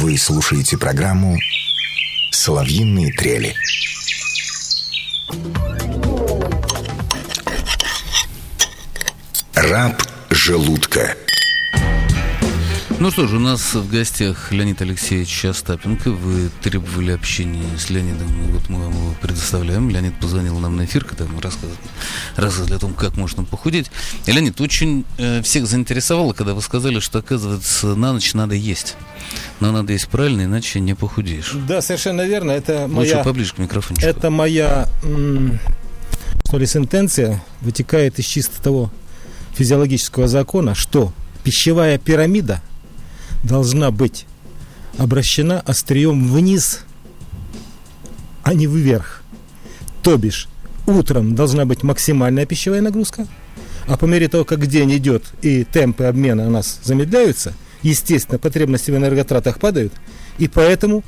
Вы слушаете программу «Соловьиные трели». Раб желудка. Ну что же, у нас в гостях Леонид Алексеевич Остапенко. Вы требовали общения с Леонидом, и вот мы вам его предоставляем. Леонид позвонил нам на эфир, когда мы рассказывали о том, как можно похудеть. И, Леонид, очень всех заинтересовало, когда вы сказали, что, оказывается, на ночь надо есть. Но надо есть правильно, иначе не похудеешь. Да, совершенно верно. Это лучше поближе к микрофончику. Это моя, что ли, сентенция вытекает из чисто того физиологического закона, что пищевая пирамида должна быть обращена острием вниз, а не вверх. То бишь, утром должна быть максимальная пищевая нагрузка, а по мере того, как день идет и темпы обмена у нас замедляются, естественно, потребности в энерготратах падают, и поэтому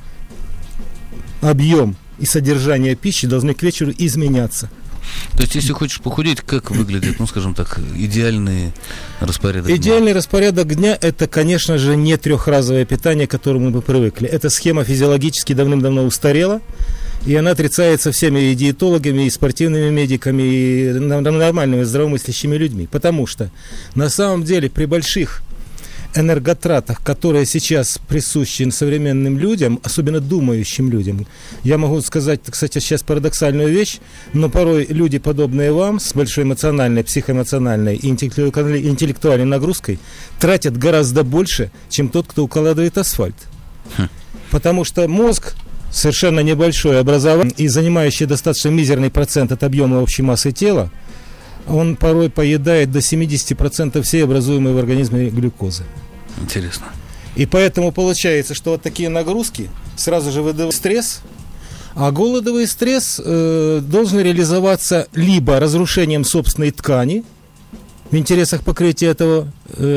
объем и содержание пищи должны к вечеру изменяться. То есть, если хочешь похудеть, как выглядит, ну, скажем так, идеальный распорядок дня? Идеальный распорядок дня – это, конечно же, не трехразовое питание, к которому мы привыкли. Эта схема физиологически давным-давно устарела, и она отрицается всеми и диетологами, и спортивными медиками, и нормальными здравомыслящими людьми. Потому что, на самом деле, при больших энерготратах, которые сейчас присущи современным людям, особенно думающим людям. Я могу сказать, кстати, сейчас парадоксальную вещь, но порой люди, подобные вам, с большой эмоциональной, психоэмоциональной и интеллектуальной нагрузкой, тратят гораздо больше, чем тот, кто укладывает асфальт. Потому что мозг совершенно небольшое образование и занимающий достаточно мизерный процент от объема общей массы тела, он порой поедает до 70% всей образуемой в организме глюкозы. Интересно. И поэтому получается, что вот такие нагрузки сразу же выдают стресс, а голодовый стресс должен реализоваться либо разрушением собственной ткани в интересах покрытия этого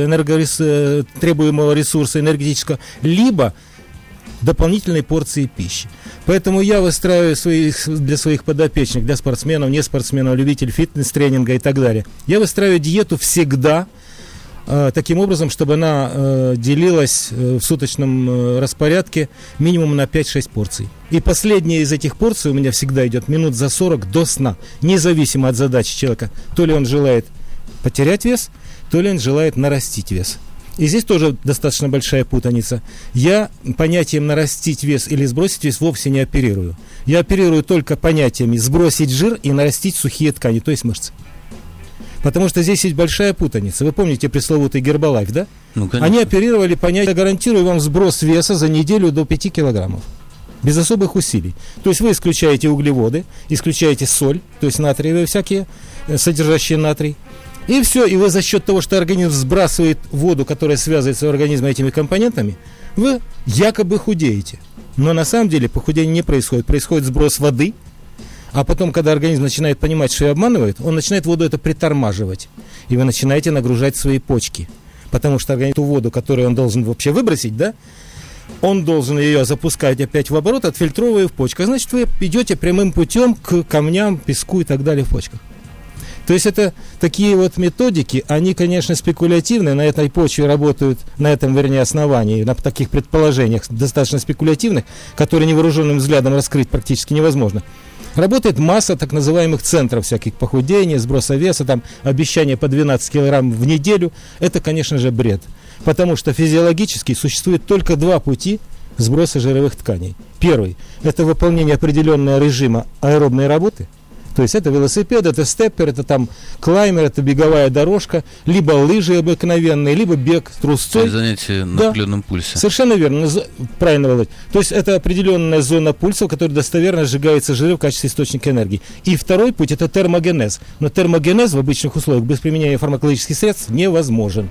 требуемого ресурса энергетического, либо дополнительной порции пищи. Поэтому я выстраиваю для своих подопечных, для спортсменов, не спортсменов, любителей фитнес-тренинга и так далее. Я выстраиваю диету всегда таким образом, чтобы она делилась в суточном распорядке минимум на 5-6 порций. И последняя из этих порций у меня всегда идет минут за 40 до сна, независимо от задачи человека. То ли он желает потерять вес, то ли он желает нарастить вес. И здесь тоже достаточно большая путаница. Я понятием нарастить вес или сбросить вес вовсе не оперирую. Я оперирую только понятиями сбросить жир и нарастить сухие ткани, то есть мышцы. Потому что здесь есть большая путаница. Вы помните пресловутый Гербалайф, да? Ну, конечно. Они оперировали понятие, я гарантирую вам сброс веса за неделю до 5 килограммов. Без особых усилий. То есть вы исключаете углеводы, исключаете соль, то есть натриевые всякие, содержащие натрий. И все, и вы за счет того, что организм сбрасывает воду, которая связывается в организме этими компонентами, вы якобы худеете. Но на самом деле похудение не происходит. Происходит сброс воды, а потом, когда организм начинает понимать, что ее обманывает, он начинает воду это притормаживать. И вы начинаете нагружать свои почки. Потому что организм ту воду, которую он должен вообще выбросить, да, он должен ее запускать опять в оборот, отфильтровывая в почках. Значит, вы идете прямым путем к камням, песку и так далее в почках. То есть это такие вот методики, они, конечно, спекулятивные, на этой почве работают, на этом, вернее, основании, на таких предположениях достаточно спекулятивных, которые невооруженным взглядом раскрыть практически невозможно. Работает масса так называемых центров всяких похудения, сброса веса, там обещание по 12 килограмм в неделю. Это, конечно же, бред. Потому что физиологически существует только два пути сброса жировых тканей. Первый – это выполнение определенного режима аэробной работы. То есть это велосипед, это степпер, это там клаймер, это беговая дорожка, либо лыжи обыкновенные, либо бег трусцой. То есть занятие на определенном пульсе. Совершенно верно, правильно, Володь. То есть это определенная зона пульса, в которой достоверно сжигается жир в качестве источника энергии. И второй путь – это термогенез. Но термогенез в обычных условиях без применения фармакологических средств невозможен.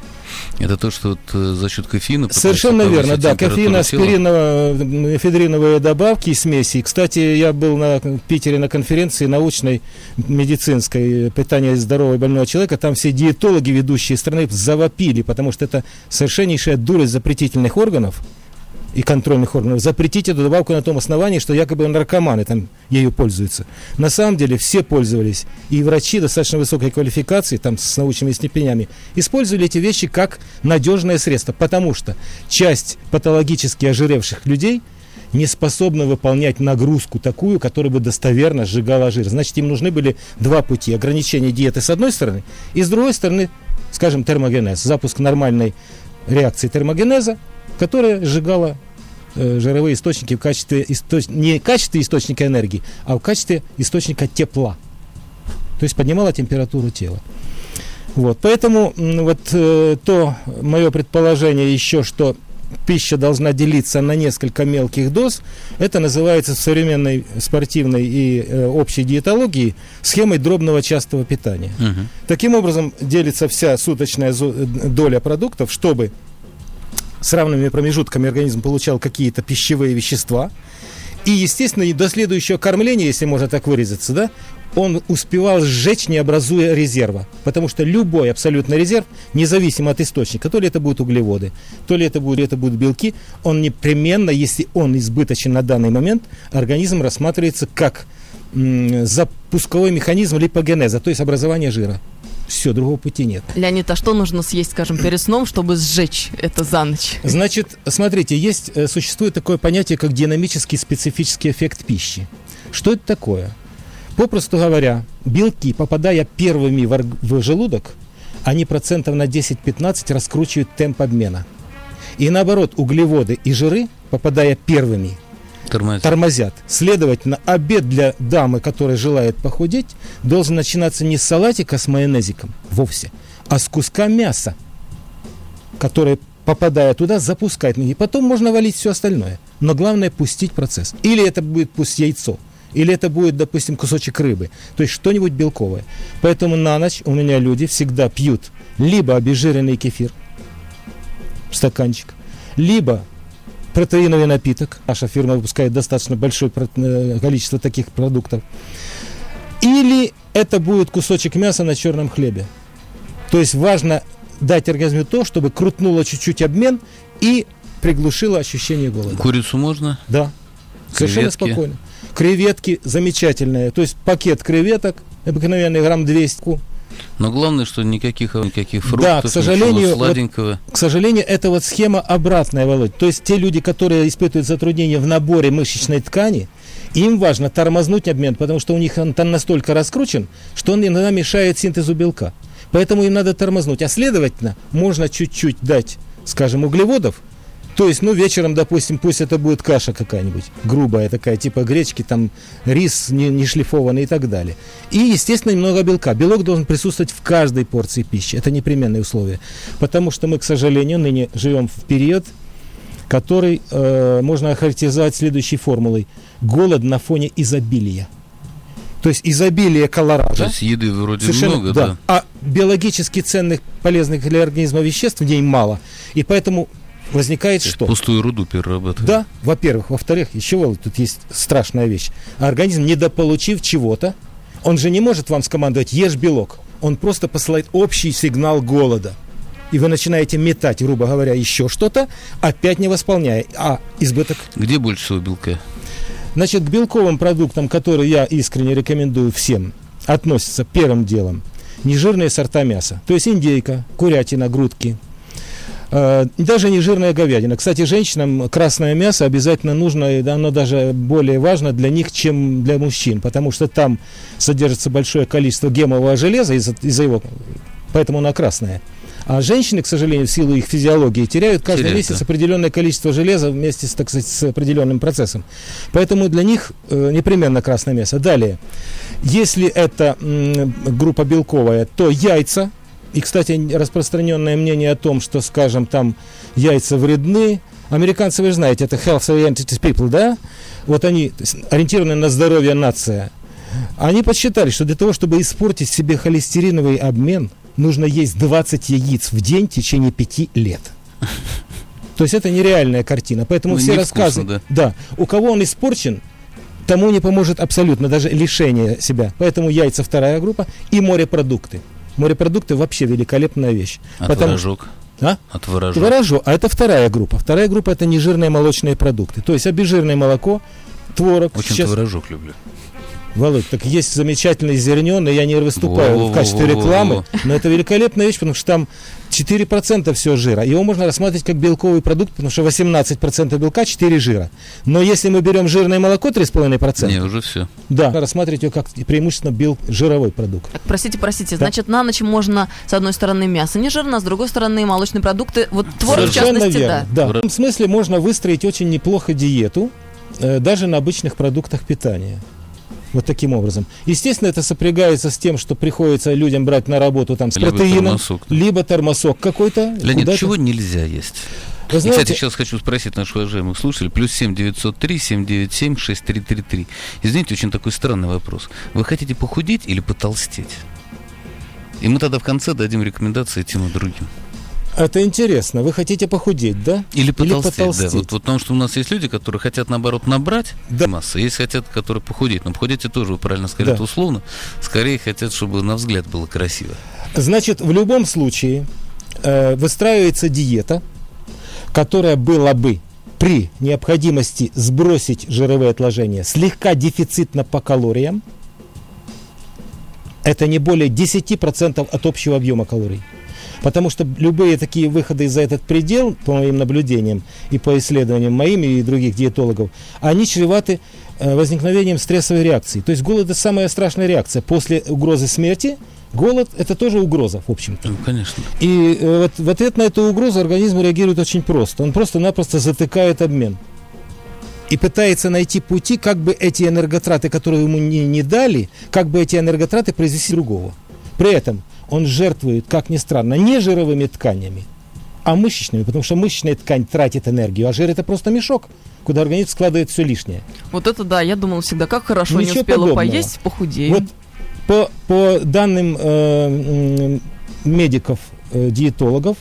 Это то, что вот за счет кофеина... Совершенно верно, да. Кофеин, аспириновые, эфедриновые добавки и смеси. Кстати, я был в Питере на конференции научной, медицинской, питания здорового и больного человека. Там все диетологи, ведущие страны, завопили, потому что это совершеннейшая дурость запретительных органов и контрольных органов запретить эту добавку на том основании, что якобы наркоманы там ею пользуются. На самом деле все пользовались, и врачи достаточно высокой квалификации, там с научными степенями, использовали эти вещи как надежное средство, потому что часть патологически ожиревших людей не способна выполнять нагрузку такую, которая бы достоверно сжигала жир. Значит, им нужны были два пути: ограничение диеты с одной стороны, и с другой стороны, скажем, термогенез, запуск нормальной реакции термогенеза, которая сжигала жировые источники в качестве не в качестве источника энергии, а в качестве источника тепла. То есть поднимала температуру тела. Вот. Поэтому то мое предположение еще, что пища должна делиться на несколько мелких доз, это называется в современной спортивной и общей диетологии схемой дробного частого питания. Таким образом делится вся суточная доля продуктов, чтобы с равными промежутками организм получал какие-то пищевые вещества. И, естественно, до следующего кормления, если можно так выразиться, да, он успевал сжечь, не образуя резерва. Потому что любой абсолютно резерв, независимо от источника, то ли это будут углеводы, то ли это будут белки, он непременно, если он избыточен на данный момент, организм рассматривается как запусковой механизм липогенеза, то есть образование жира. Все, другого пути нет. Леонид, а что нужно съесть, скажем, перед сном, чтобы сжечь это за ночь? Значит, смотрите, существует такое понятие, как динамический специфический эффект пищи. Что это такое? Попросту говоря, белки, попадая первыми в желудок, они процентов на 10-15 раскручивают темп обмена. И наоборот, углеводы и жиры, попадая первыми, тормозят. Следовательно, обед для дамы, которая желает похудеть, должен начинаться не с салатика с майонезиком вовсе, а с куска мяса, который, попадая туда, запускает ноги. Потом можно валить все остальное. Но главное пустить процесс. Или это будет пусть яйцо, или это будет, допустим, кусочек рыбы. То есть что-нибудь белковое. Поэтому на ночь у меня люди всегда пьют либо обезжиренный кефир, стаканчик, либо протеиновый напиток. Наша фирма выпускает достаточно большое количество таких продуктов. Или это будет кусочек мяса на черном хлебе. То есть важно дать организму то, чтобы крутнуло чуть-чуть обмен и приглушило ощущение голода. Курицу можно? Да. Совершенно спокойно. Креветки замечательные. То есть пакет креветок, обыкновенный грамм 200. Но главное, что никаких фруктов, да, к сожалению, сладенького. К сожалению, это схема обратная, Володь. То есть те люди, которые испытывают затруднения в наборе мышечной ткани, им важно тормознуть обмен, потому что у них он там настолько раскручен, что он иногда мешает синтезу белка. Поэтому им надо тормознуть. А следовательно, можно чуть-чуть дать, скажем, углеводов. То есть, вечером, допустим, пусть это будет каша какая-нибудь, грубая такая, типа гречки, там, рис не шлифованный и так далее. И, естественно, немного белка. Белок должен присутствовать в каждой порции пищи. Это непременное условие. Потому что мы, к сожалению, ныне живем в период, который можно охарактеризовать следующей формулой. Голод на фоне изобилия. То есть изобилие колоража. То есть еды вроде много, да. А биологически ценных, полезных для организма веществ в ней мало. И поэтому возникает что? Пустую руду перерабатывать. Да, во-первых. Во-вторых, еще тут есть страшная вещь. Организм, недополучив чего-то, он же не может вам скомандовать «ешь белок». Он просто посылает общий сигнал голода. И вы начинаете метать, грубо говоря, еще что-то, опять не восполняя. А избыток... Где больше всего белка? Значит, к белковым продуктам, которые я искренне рекомендую всем, относятся первым делом нежирные сорта мяса. То есть индейка, курятина, грудки. Даже нежирная говядина. Кстати, женщинам красное мясо обязательно нужно, и оно даже более важно для них, чем для мужчин, потому что там содержится большое количество гемового железа из-за его, поэтому оно красное. А женщины, к сожалению, в силу их физиологии теряют каждый месяц определенное количество железа вместе с, так сказать, с определенным процессом. Поэтому для них непременно красное мясо. Далее, если это группа белковая, то яйца. И, кстати, распространенное мнение о том, что, скажем, там яйца вредны. Американцы, вы же знаете, это health-oriented people, да? Вот они ориентированы на здоровье нация. Они подсчитали, что для того, чтобы испортить себе холестериновый обмен, нужно есть 20 яиц в день в течение 5 лет. То есть это нереальная картина. Поэтому все рассказы, да, у кого он испорчен, тому не поможет абсолютно, даже лишение себя. Поэтому яйца вторая группа и морепродукты. Морепродукты вообще великолепная вещь. Творожок? От творожа. Творожу. А это вторая группа. Вторая группа – это нежирные молочные продукты. То есть обезжиренное молоко, творог. Очень творожок люблю. Володь, так есть замечательный зерненый, я не выступаю в качестве рекламы, но это великолепная вещь, потому что там 4% всего жира. Его можно рассматривать как белковый продукт, потому что 18% белка, 4 жира. Но если мы берем жирное молоко 3,5%, не, уже все. Да, рассматривать его как преимущественно жировой продукт. Так, простите, значит, на ночь можно, с одной стороны, мясо не жирно, а с другой стороны, молочные продукты. Вот творог, в частности, верно, да. В этом смысле можно выстроить очень неплохо диету, даже на обычных продуктах питания. Вот таким образом. Естественно, это сопрягается с тем, что приходится людям брать на работу там, с либо протеином, тормосок, либо тормосок какой-то. Леонид, чего нельзя есть? Вы знаете, кстати, сейчас хочу спросить наших уважаемых слушателей. Плюс 7-903-797-6333. Извините, очень такой странный вопрос. Вы хотите похудеть или потолстеть? И мы тогда в конце дадим рекомендации тем и другим. Это интересно. Вы хотите похудеть, да? Или потолстеть. Да. Вот потому что у нас есть люди, которые хотят, наоборот, набрать массу. Есть хотят, которые похудеть. Но похудеть тоже, вы правильно сказали, это условно. Скорее хотят, чтобы на взгляд было красиво. Значит, в любом случае выстраивается диета, которая была бы при необходимости сбросить жировые отложения слегка дефицитно по калориям. Это не более 10% от общего объема калорий. Потому что любые такие выходы за этот предел, по моим наблюдениям и по исследованиям моим и других диетологов, они чреваты возникновением стрессовой реакции. То есть голод – это самая страшная реакция. После угрозы смерти голод – это тоже угроза, в общем-то. Ну, конечно. И в ответ на эту угрозу организм реагирует очень просто. Он просто-напросто затыкает обмен. И пытается найти пути, как бы эти энерготраты, которые ему не дали, как бы эти энерготраты произвести другого. При этом он жертвует, как ни странно, не жировыми тканями, а мышечными, потому что мышечная ткань тратит энергию, а жир – это просто мешок, куда организм складывает все лишнее. Вот это да, я думала всегда, как хорошо, ничего не успела подобного. Поесть, похудею. Вот по данным медиков, диетологов,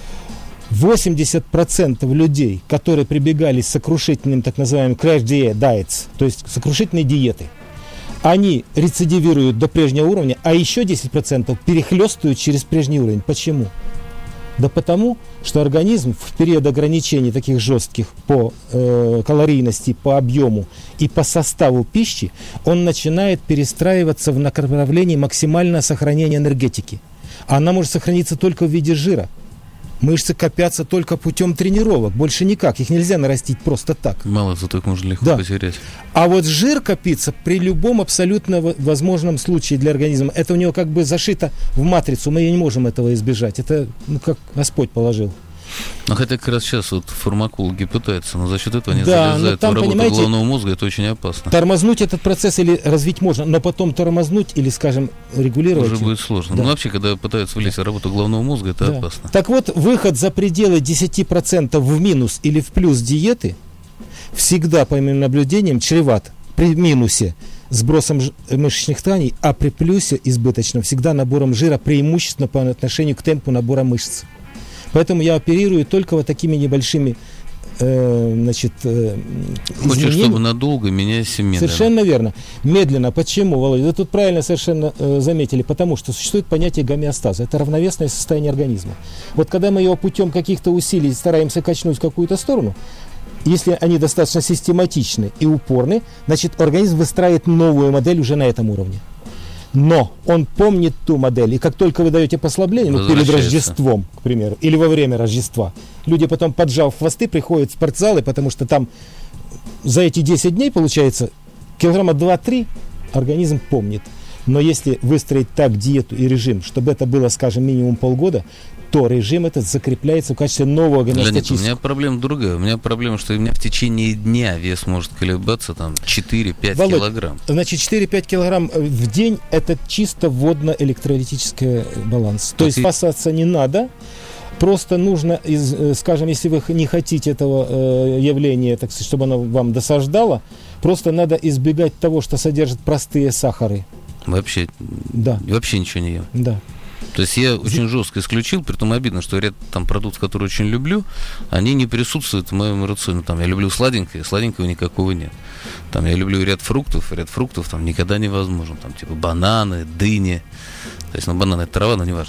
80% людей, которые прибегали с сокрушительным, так называемым crash diets, то есть сокрушительные диеты, они рецидивируют до прежнего уровня, а еще 10% перехлестывают через прежний уровень. Почему? Да потому, что организм в период ограничений таких жестких по калорийности, по объему и по составу пищи, он начинает перестраиваться в направлении максимального сохранения энергетики. Она может сохраниться только в виде жира. Мышцы копятся только путем тренировок, больше никак, их нельзя нарастить просто так. Мало, зато их можно легко потерять. А вот жир копится при любом абсолютно возможном случае для организма. Это у него как бы зашито в матрицу, мы не можем этого избежать. Это как Господь положил. Ну, хотя как раз сейчас вот фармакологи пытаются, но за счет этого они залезают в работу головного мозга, это очень опасно. Тормознуть этот процесс или развить можно, но потом тормознуть или, скажем, регулировать уже будет сложно. Да. Ну, вообще, когда пытаются влезть в работу головного мозга, это опасно. Так вот, выход за пределы 10% в минус или в плюс диеты всегда, по моим наблюдениям, чреват при минусе сбросом мышечных тканей, а при плюсе избыточном всегда набором жира, преимущественно по отношению к темпу набора мышц. Поэтому я оперирую только вот такими небольшими Хочешь, чтобы надолго, меняйся медленно. Совершенно верно. Медленно. Почему, Володя? Вы тут правильно совершенно заметили. Потому что существует понятие гомеостаза. Это равновесное состояние организма. Вот когда мы его путем каких-то усилий стараемся качнуть в какую-то сторону, если они достаточно систематичны и упорны, значит, организм выстраивает новую модель уже на этом уровне. Но он помнит ту модель, и как только вы даете послабление, перед Рождеством, к примеру, или во время Рождества, люди потом, поджав хвосты, приходят в спортзалы, потому что там за эти 10 дней, получается, килограмма 2-3 организм помнит. Но если выстроить так диету и режим, чтобы это было, скажем, минимум полгода, то режим этот закрепляется в качестве нового гомеостатического. Леонид, у меня проблема другая. У меня проблема, что у меня в течение дня вес может колебаться там 4-5 килограмм. Значит, 4-5 килограмм в день – это чисто водно-электролитический баланс. То есть спасаться не надо. Просто нужно, скажем, если вы не хотите этого явления, так сказать, чтобы оно вам досаждало, просто надо избегать того, что содержит простые сахары. Вообще? Да. Вообще ничего не ем? Да. То есть я очень жестко исключил, притом обидно, что ряд там продуктов, которые очень люблю, они не присутствуют в моем рационе. Там я люблю сладенькое, сладенького никакого нет. Там я люблю ряд фруктов там никогда невозможно. Там типа бананы, дыни. То есть, бананы это трава, но неважно.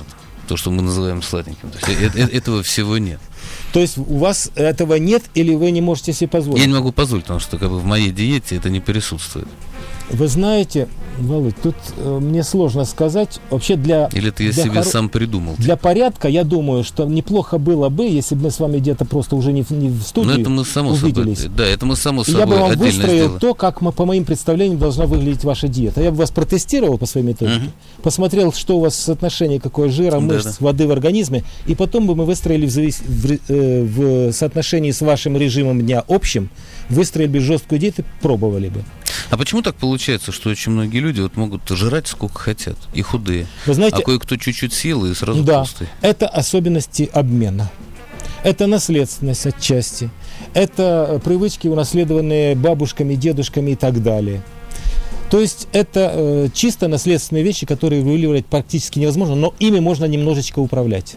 то, что мы называем сладеньким. То есть этого всего нет. То есть у вас этого нет или вы не можете себе позволить? Я не могу позволить, потому что в моей диете это не присутствует. Вы знаете, Володь, тут мне сложно сказать. Вообще Или это я себе сам придумал? Для порядка, я думаю, что неплохо было бы, если бы мы с вами где-то просто уже не в студии это мы само увиделись. Собой, да, это мы само собой я бы вам отдельно выстроил сделаем. то, как по моим представлениям должна выглядеть ваша диета. Я бы вас протестировал по своей методике, посмотрел, что у вас соотношение, какое жира, мышц, воды в организме, и потом бы мы выстроили в соотношении с вашим режимом дня общим, выстроили бы жесткую диету, пробовали бы. А почему так получается, что очень многие люди могут жрать сколько хотят, и худые, вы знаете, а кое-кто чуть-чуть съел и сразу толстый? Это особенности обмена. Это наследственность отчасти. Это привычки, унаследованные бабушками, дедушками и так далее. То есть это чисто наследственные вещи, которые регулировать практически невозможно, но ими можно немножечко управлять.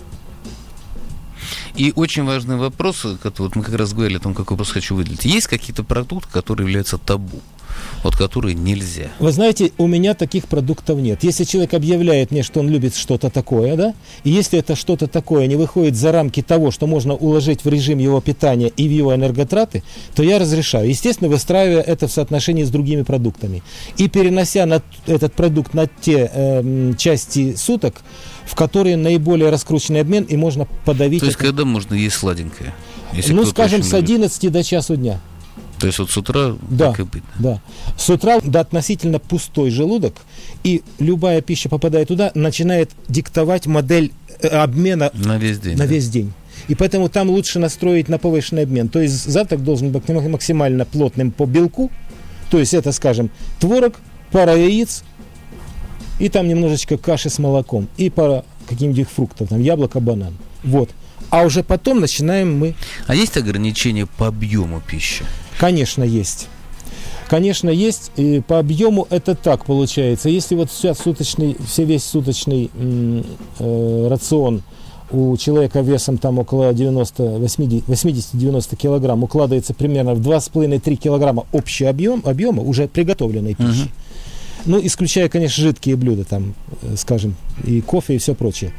И очень важный вопрос, вот мы как раз говорили о том, какой вопрос хочу выделить. Есть какие-то продукты, которые являются табу? Которые нельзя. Вы знаете, у меня таких продуктов нет. Если человек объявляет мне, что он любит что-то такое, да, и если это что-то такое не выходит за рамки того, что можно уложить в режим его питания и в его энерготраты, то я разрешаю. Естественно, выстраивая это в соотношении с другими продуктами. И перенося этот продукт на те части суток, в которые наиболее раскрученный обмен, и можно подавить. То есть, когда можно есть сладенькое? Скажем, с 11 до часу дня. То есть с утра так и быть. Да. С утра относительно пустой желудок, и любая пища, попадая туда, начинает диктовать модель обмена на весь день. И поэтому там лучше настроить на повышенный обмен. То есть завтрак должен быть максимально плотным по белку. То есть это, скажем, творог, пара яиц, и там немножечко каши с молоком, и пара каких-нибудь фруктов, там яблоко, банан. Вот. А уже потом начинаем мы... А есть ограничения по объему пищи? Конечно, есть. Конечно, есть. И по объему это так получается. Если вот весь суточный рацион у человека весом там около 80-90 килограмм укладывается примерно в 2,5-3 килограмма общий объема уже приготовленной пищи. Исключая, конечно, жидкие блюда, там, скажем, и кофе, и все прочее,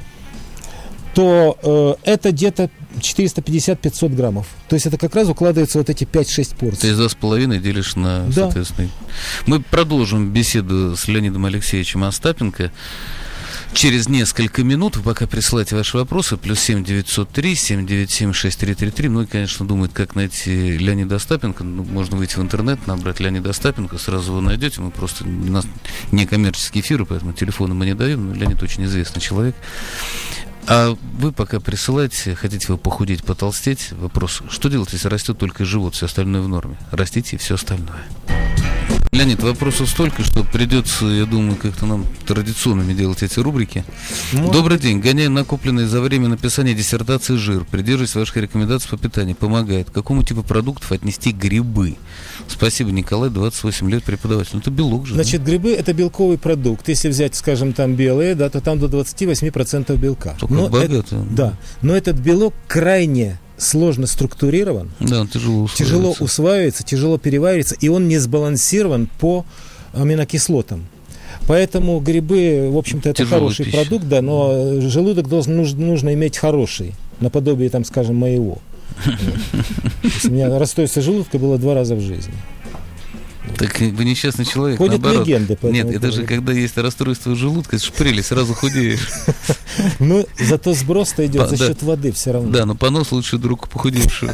то это где-то 450-500 граммов. То есть это как раз укладывается вот эти 5-6 порций. То есть 2,5 делишь на, соответственно... Мы продолжим беседу с Леонидом Алексеевичем Остапенко через несколько минут. Вы пока присылайте ваши вопросы. +7 903 797 6333. Многие, конечно, думают, как найти Леонида Остапенко. Можно выйти в интернет, набрать Леонида Остапенко, сразу его найдете. Мы просто... У нас не коммерческие эфиры, поэтому телефоны мы не даем. Но Леонид очень известный человек. А вы пока присылайте, хотите вы похудеть, потолстеть, вопрос, что делать, если растет только живот, все остальное в норме? Растите и все остальное. Леонид, вопросов столько, что придется, я думаю, как-то нам традиционными делать эти рубрики. Добрый день. Гоняем накопленный за время написания диссертации жир. Придерживаюсь ваших рекомендаций по питанию. Помогает. К какому типу продуктов отнести грибы? Спасибо, Николай, 28 лет, преподаватель. Это белок же. Значит, грибы – это белковый продукт. Если взять, скажем, там белые, да, то там до 28% белка. Только богато. Но этот белок крайне сложно структурирован, тяжело усваивается, тяжело переваривается, и он не сбалансирован по аминокислотам. Поэтому грибы, в общем-то, это хороший продукт, да, но желудок нужно иметь хороший, наподобие, там, скажем, моего. У меня расстройство желудка было 2 раза в жизни. Так вы несчастный человек, ходят наоборот. Легенды. Нет, это же когда есть расстройство желудка, это шпрели, сразу худеешь. Ну, зато сброс-то идет за счет воды все равно. Да, но понос лучше друг похудевшего.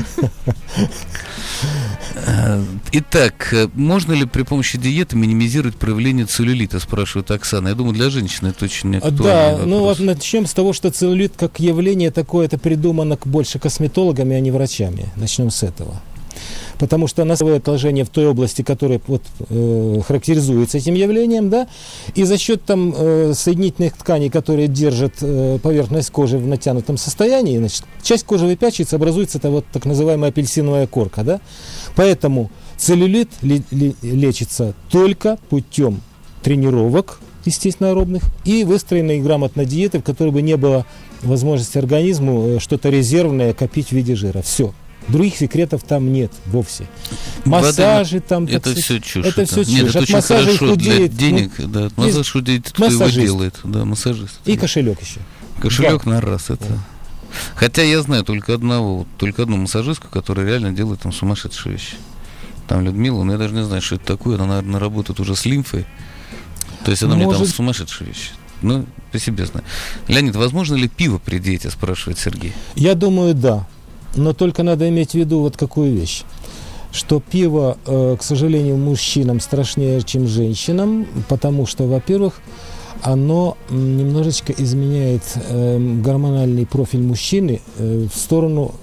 Итак, можно ли при помощи диеты минимизировать проявление целлюлита, спрашивает Оксана. Я думаю, для женщины это очень актуально. Да, ну вот начнем с того, что целлюлит как явление такое, это придумано больше косметологами, а не врачами. Начнем с этого. Потому что носовое отложение в той области, которая характеризуется этим явлением, да, и за счет там соединительных тканей, которые держат поверхность кожи в натянутом состоянии, значит, часть кожи выпячивается, образуется это так называемая апельсиновая корка, да. Поэтому целлюлит лечится только путем тренировок, естественно, аэробных, и выстроенной грамотной диеты, в которой бы не было возможности организму что-то резервное копить в виде жира. Все. Других секретов там нет вовсе. Массажи там... Это все чушь. Это все чушь. Нет, это от очень массажа хорошо худеет, для денег. Да, от массажа худеет, кто его делает. Да, массажист. И кошелек еще. Кошелек на раз это. Хотя я знаю только одну массажистку, которая реально делает там сумасшедшие вещи. Там Людмила, я даже не знаю, что это такое. Она, наверное, работает уже с лимфой. То есть она мне там сумасшедшие вещи. Ну, по себе знаю. Леонид, возможно ли пиво при диете, спрашивает Сергей? Я думаю, да. Но только надо иметь в виду вот какую вещь. Что пиво, к сожалению, мужчинам страшнее, чем женщинам, потому что, во-первых, оно немножечко изменяет гормональный профиль мужчины в сторону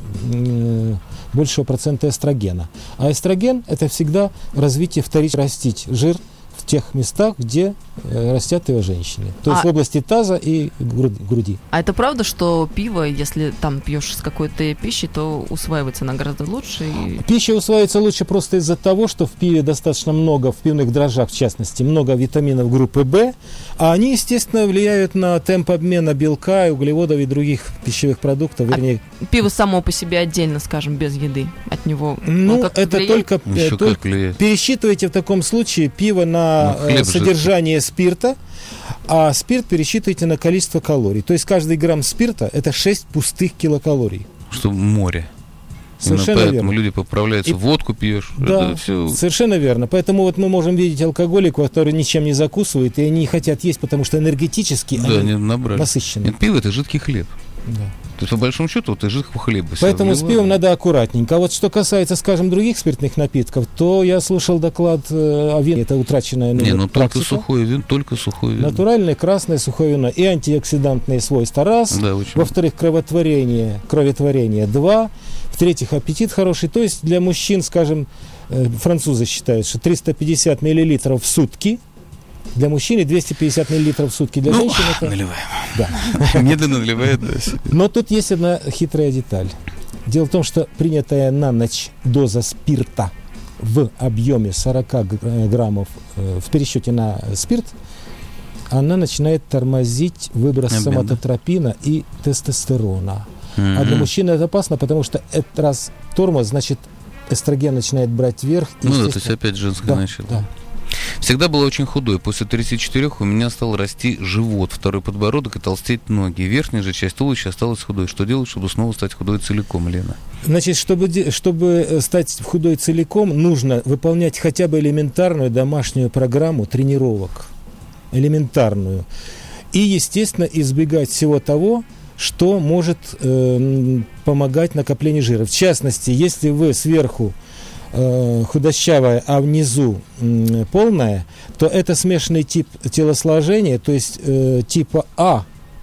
большего процента эстрогена. А эстроген – это всегда развитие вторично растить жир в тех местах, где растят его женщины. То есть в области таза и груди. А это правда, что пиво, если там пьешь с какой-то пищей, то усваивается она гораздо лучше? Пища усваивается лучше просто из-за того, что в пиве достаточно много, в пивных дрожжах в частности, много витаминов группы В, а они, естественно, влияют на темп обмена белка, углеводов и других пищевых продуктов. Вернее, пиво само по себе отдельно, скажем, без еды от него? Это только пересчитывайте в таком случае пиво на содержание спирта, а спирт пересчитывайте на количество калорий. То есть каждый грамм спирта – это 6 пустых килокалорий. Что море. Совершенно поэтому верно. Люди поправляются, водку пьешь. Да, все... совершенно верно. Поэтому вот мы можем видеть алкоголиков, которые ничем не закусывают, и они не хотят есть, потому что энергетически они насыщены. Нет, пиво – это жидкий хлеб. Да. То есть, по большому счету, ты жидкого хлеба. Поэтому с пивом надо аккуратненько. А вот что касается, скажем, других спиртных напитков, то я слушал доклад о вине. Это утраченная практика. Только сухое вино. Натуральное красное сухое вино. И антиоксидантные свойства раз. Да, во-вторых, кроветворение 2. В-третьих, аппетит хороший. То есть для мужчин, скажем, французы считают, что 350 мл в сутки. Для мужчины 250 мл в сутки. Для женщин это... Наливаем. Да. Медленно наливает. Но тут есть одна хитрая деталь. Дело в том, что принятая на ночь доза спирта в объеме 40 граммов в пересчете на спирт, она начинает тормозить выброс соматотропина и тестостерона. А для мужчины это опасно, потому что это раз тормоз, значит, эстроген начинает брать вверх. Ну да, то есть опять женское начало. Да. Всегда была очень худой. После 34 у меня стал расти живот, второй подбородок и толстеть ноги. Верхняя же часть туловища осталась худой. Что делать, чтобы снова стать худой целиком, Лена? Значит, чтобы стать худой целиком, нужно выполнять хотя бы элементарную домашнюю программу тренировок. Элементарную. И, естественно, избегать всего того, что может помогать накоплению жира. В частности, если вы сверху худощавая, а внизу полная, то это смешанный тип телосложения, то есть типа А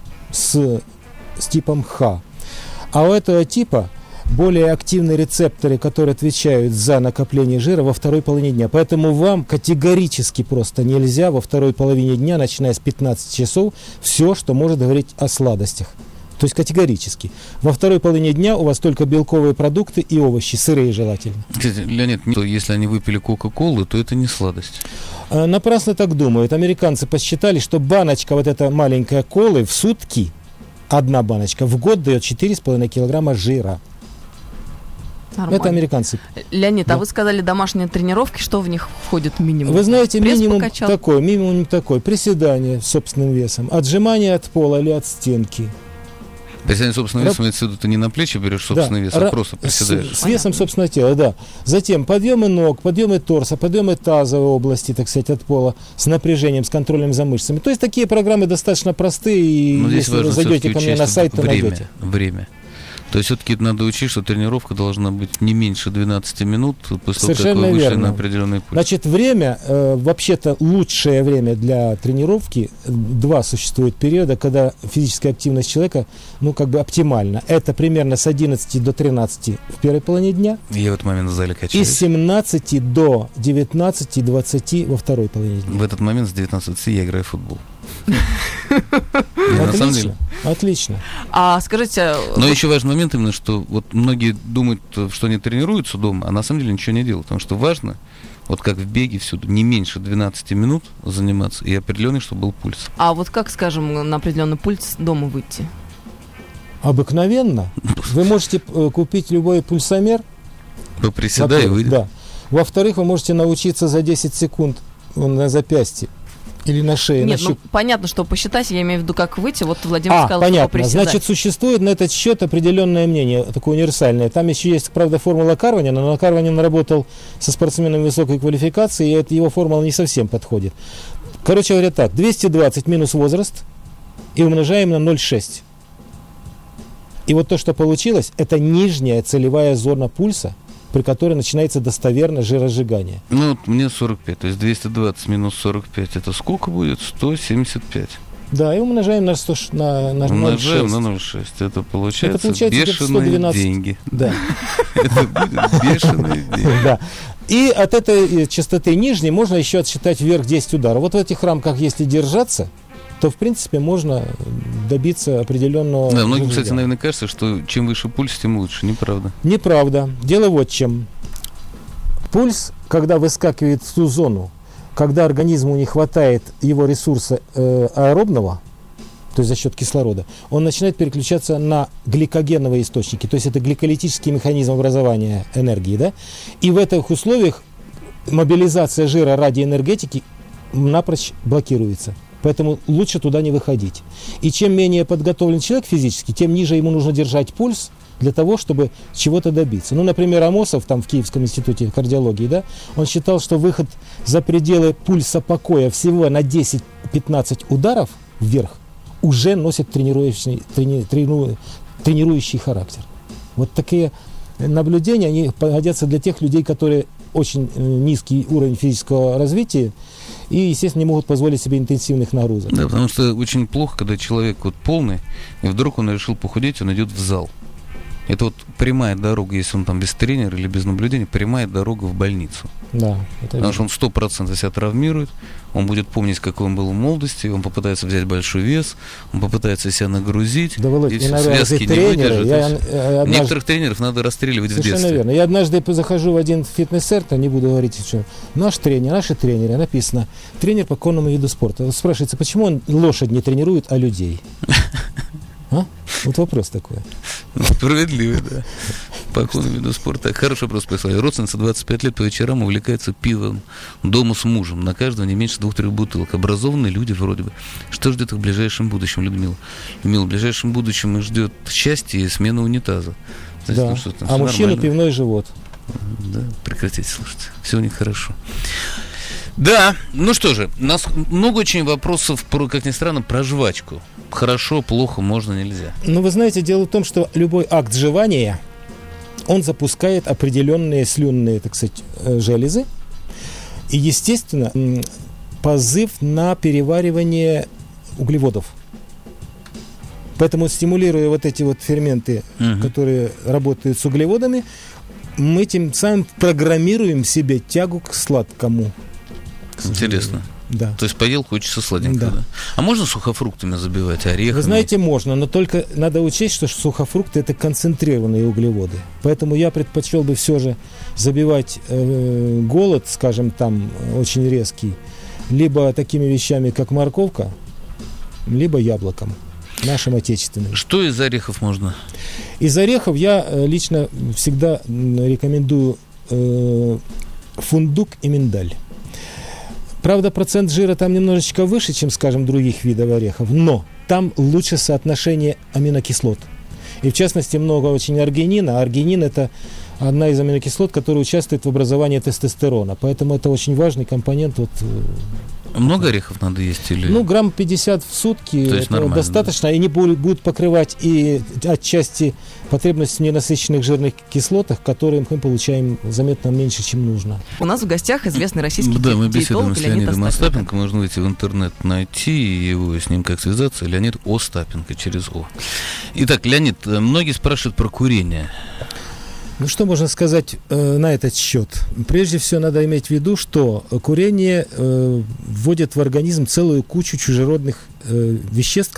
с типом Х. А у этого типа более активные рецепторы, которые отвечают за накопление жира во второй половине дня. Поэтому вам категорически просто нельзя во второй половине дня, начиная с 15 часов, все, что может говорить о сладостях. То есть категорически. Во второй половине дня у вас только белковые продукты и овощи, сырые желательно. Кстати, Леонид, если они выпили Кока-Колы, то это не сладость. Напрасно так думают. Американцы посчитали, что баночка вот эта маленькая колы в сутки, одна баночка, в год дает 4,5 килограмма жира. Нормально. Это американцы. Леонид, а вы сказали домашние тренировки, что в них входит минимум? Вы знаете, минимум такой, приседание с собственным весом, отжимание от пола или от стенки. Приседание собственного веса, имеется в виду, ты не на плечи берешь собственный вес, а просто приседаешь. С весом собственного тела, да. Затем подъемы ног, подъемы торса, подъемы тазовой области, так сказать, от пола, с напряжением, с контролем за мышцами. То есть такие программы достаточно простые, и если вы зайдете ко мне на сайт, то найдете. Время. То есть все-таки надо учить, что тренировка должна быть не меньше 12 минут после того, как вы вышли на определенный путь. Значит, время, вообще-то лучшее время для тренировки, два существует периода, когда физическая активность человека, оптимальна. Это примерно с 11 до 13 в первой половине дня. Я в этот момент в зале качаюсь. И с 17 до 19-20 во второй половине дня. В этот момент с 19 я играю в футбол. Отлично. А скажите... Но еще важный момент именно, что вот многие думают, что они тренируются дома, а на самом деле ничего не делают. Потому что важно, вот как в беге всюду, не меньше 12 минут заниматься и определенный, чтобы был пульс. А вот как, скажем, на определенный пульс дома выйти? Обыкновенно. Вы можете купить любой пульсомер. Поприседай и выйди. Да. Во-вторых, вы можете научиться за 10 секунд на запястье Или на шее. Нет, ну понятно, что посчитать, я имею в виду, как выйти. Вот Владимир сказал, понятно. что приседать. Значит, существует на этот счет определенное мнение, такое универсальное. Там еще есть, правда, формула Карванина, но Карванин работал со спортсменами высокой квалификации, и его формула не совсем подходит. Короче говоря так, 220 минус возраст и умножаем на 0,6. И вот то, что получилось, это нижняя целевая зона пульса, при которой начинается достоверно жиросжигание. Ну, вот мне 45, то есть 220 минус 45, это сколько будет? 175. Да, и умножаем на 0,6. Умножаем на 0,6. Это получается бешеные деньги. Да. Это будет бешеные деньги. Да. И от этой частоты нижней можно еще отсчитать вверх 10 ударов. Вот в этих рамках, если держаться, то, в принципе, можно добиться определенного... Да, многим, кстати, наверное, кажется, что чем выше пульс, тем лучше. Неправда. Неправда. Дело вот в чем. Пульс, когда выскакивает в ту зону, когда организму не хватает его ресурса аэробного, то есть за счет кислорода, он начинает переключаться на гликогеновые источники. То есть это гликолитический механизм образования энергии. Да? И в этих условиях мобилизация жира ради энергетики напрочь блокируется. Поэтому лучше туда не выходить. И чем менее подготовлен человек физически, тем ниже ему нужно держать пульс для того, чтобы чего-то добиться. Ну, например, Амосов там в Киевском институте кардиологии, да, он считал, что выход за пределы пульса покоя всего на 10-15 ударов вверх уже носит тренирующий характер. Вот такие наблюдения, они годятся для тех людей, которые очень низкий уровень физического развития и, естественно, не могут позволить себе интенсивных нагрузок. Да, потому что очень плохо, когда человек вот полный, и вдруг он решил похудеть, он идет в зал. Это вот прямая дорога, если он там без тренера или без наблюдения, прямая дорога в больницу. Да, это потому что он 100% себя травмирует, он будет помнить, какой он был в молодости, он попытается взять большой вес, он попытается себя нагрузить, да, Володь, и все, связки не выдержат. Некоторых тренеров надо расстреливать в детстве. Совершенно верно. Я однажды захожу в один фитнес-центр, не буду говорить, что наши тренеры, написано, тренер по конному виду спорта. Спрашивается, почему он лошадь не тренирует, а людей? Вот вопрос такой. Справедливый, да. По конному виду спорта. Хороший вопрос прислали. Родственница 25 лет по вечерам увлекается пивом дома с мужем. На каждого не меньше 2-3 бутылок. Образованные люди вроде бы. Что ждет их в ближайшем будущем, Людмила? Людмила, в ближайшем будущем их ждет счастье и смена унитаза. Знаете, да. Там, а мужчина пивной живот. Да, прекратите слушать. Все у них хорошо. Да, ну что же, у нас много очень вопросов, как ни странно, про жвачку. Хорошо, плохо, можно, нельзя. Ну, вы знаете, дело в том, что любой акт жевания, он запускает определенные слюнные, так сказать, железы. И, естественно, позыв на переваривание углеводов. Поэтому, стимулируя вот эти вот ферменты, которые работают с углеводами, мы тем самым программируем себе тягу к сладкому. Интересно. Да. То есть поел, хочется сладенького. Да. А можно сухофруктами забивать, орехами? Вы знаете, можно, но только надо учесть, что сухофрукты – это концентрированные углеводы. Поэтому я предпочел бы все же забивать голод, скажем, там, очень резкий, либо такими вещами, как морковка, либо яблоком, нашим отечественным. Что из орехов можно? Из орехов я лично всегда рекомендую фундук и миндаль. Правда, процент жира там немножечко выше, чем, скажем, других видов орехов, но там лучше соотношение аминокислот. И, в частности, много очень аргинина. Аргинин – это одна из аминокислот, которая участвует в образовании тестостерона. Поэтому это очень важный компонент. Вот, много орехов надо есть? Или... Ну, грамм 50 в сутки достаточно. Да? И они будут покрывать и отчасти потребность в ненасыщенных жирных кислотах, которые мы получаем заметно меньше, чем нужно. У нас в гостях известный российский диетолог. Да, мы беседуем с Леонидом Остапенко. Можно выйти в интернет, найти его, с ним как связаться. Леонид Остапенко через О. Итак, Леонид, многие спрашивают про курение. Ну, что можно сказать на этот счет? Прежде всего, надо иметь в виду, что курение вводит в организм целую кучу чужеродных веществ,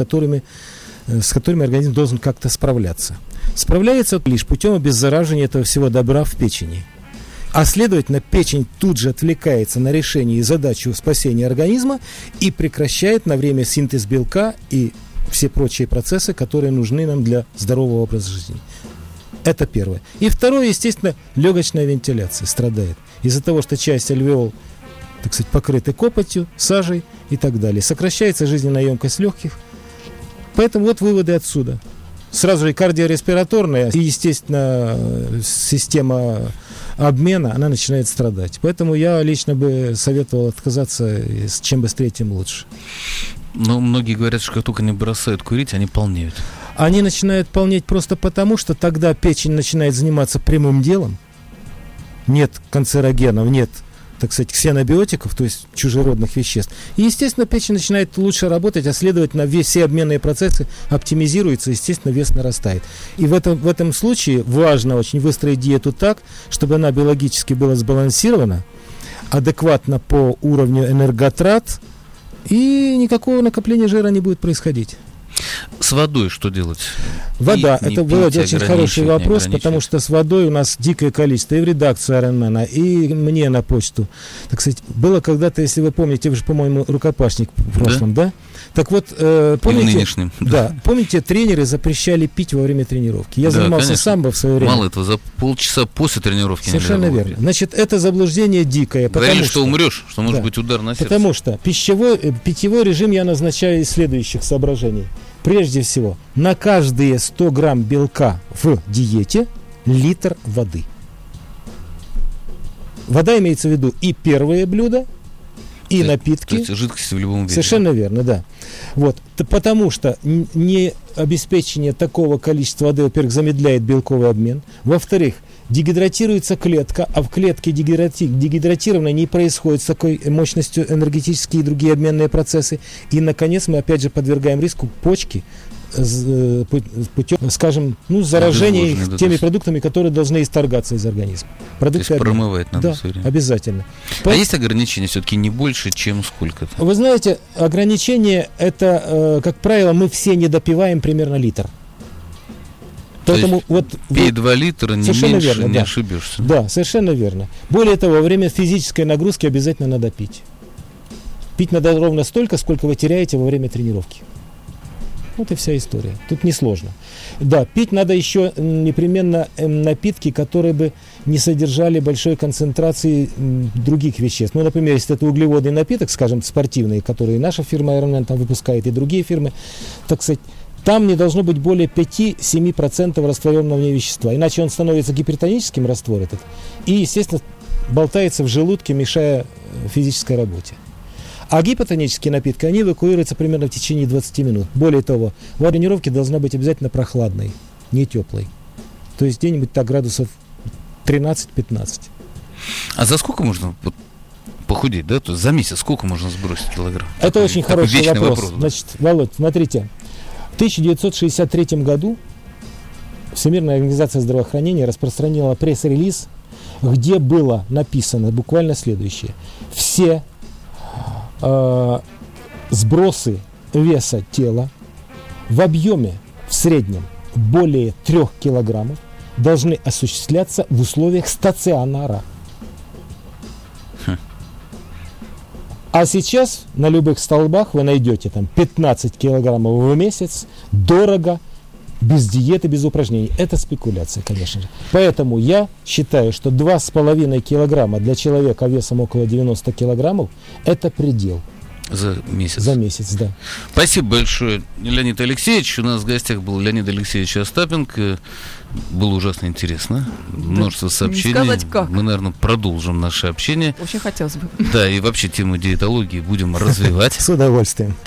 с которыми организм должен как-то справляться. Справляется лишь путем обеззараживания этого всего добра в печени. А следовательно, печень тут же отвлекается на решение и задачу спасения организма и прекращает на время синтез белка и все прочие процессы, которые нужны нам для здорового образа жизни. Это первое. И второе, естественно, легочная вентиляция страдает. Из-за того, что часть альвеол так сказать, покрыты копотью, сажей и так далее. Сокращается жизненная емкость легких. Поэтому вот выводы отсюда. Сразу же и кардиореспираторная, и, естественно, система обмена, она начинает страдать. Поэтому я лично бы советовал отказаться, чем быстрее, тем лучше. Но многие говорят, что как только они бросают курить, они полнеют. Они начинают полнеть просто потому, что тогда печень начинает заниматься прямым делом. Нет канцерогенов, нет, так сказать, ксенобиотиков, то есть чужеродных веществ. И, естественно, печень начинает лучше работать, а следовательно, все обменные процессы оптимизируются, естественно, вес нарастает. И в этом случае важно очень выстроить диету так, чтобы она биологически была сбалансирована, адекватно по уровню энерготрат, и никакого накопления жира не будет происходить. С водой что делать? Вода, это Володя, очень хороший вопрос, потому что с водой у нас дикое количество. И в редакцию Ironman, и мне на почту. Так сказать, было когда-то, если вы помните, вы же, по-моему, рукопашник в прошлом, да? Так вот, помните, помните, тренеры запрещали пить во время тренировки. Я занимался самбо в свое время. Мало этого, за полчаса после тренировки совершенно нельзя верно. Значит, это заблуждение дикое. Говорили, что умрешь, что может быть удар на сердце. Потому что питьевой режим я назначаю из следующих соображений. Прежде всего, на каждые 100 грамм белка в диете литр воды. Вода имеется в виду и первые блюда, и напитки. То есть жидкость в любом виде. Совершенно верно, да. Вот. Потому что не обеспечение такого количества воды, во-первых, замедляет белковый обмен. Во-вторых, дегидратируется клетка, а в клетке дегидратированной не происходит с такой мощностью энергетические и другие обменные процессы. И, наконец, мы опять же подвергаем риску почки путем, скажем, заражения теми продуктами, которые должны исторгаться из организма. То есть промывать надо все время. Обязательно. А есть ограничения все-таки не больше, чем сколько-то? Вы знаете, ограничения это, как правило, мы все не допиваем примерно литр. Поэтому пей 2 литра, не меньше, верно, не ошибешься. Да, совершенно верно. Более того, во время физической нагрузки обязательно надо пить. Пить надо ровно столько, сколько вы теряете во время тренировки. Вот и вся история. Тут несложно. Да, пить надо еще непременно напитки, которые бы не содержали большой концентрации других веществ. Ну, например, если это углеводный напиток, скажем, спортивный, который наша фирма Ironman там выпускает, и другие фирмы, так сказать, там не должно быть более 5-7% растворенного в ней вещества. Иначе он становится гипертоническим, раствор этот, и, естественно, болтается в желудке, мешая физической работе. А гипотонические напитки, они эвакуируются примерно в течение 20 минут. Более того, вода тренировки должна быть обязательно прохладной, не теплой. То есть где-нибудь так градусов 13-15. А за сколько можно похудеть, да? То есть за месяц сколько можно сбросить килограмм? Это очень хороший вопрос. Значит, Володь, смотрите. В 1963 году Всемирная организация здравоохранения распространила пресс-релиз, где было написано буквально следующее. Все сбросы веса тела в объеме в среднем более 3 килограммов должны осуществляться в условиях стационара. А сейчас на любых столбах вы найдете там 15 килограммов в месяц, дорого, без диеты, без упражнений. Это спекуляция, конечно же. Поэтому я считаю, что 2,5 килограмма для человека весом около 90 килограммов – это предел. За месяц. За месяц, да. Спасибо большое, Леонид Алексеевич. У нас в гостях был Леонид Алексеевич Остапенко. Было ужасно интересно. Множество сообщений. Не сказать как. Мы, наверное, продолжим наше общение. Очень хотелось бы. Да, и вообще тему диетологии будем развивать. С удовольствием.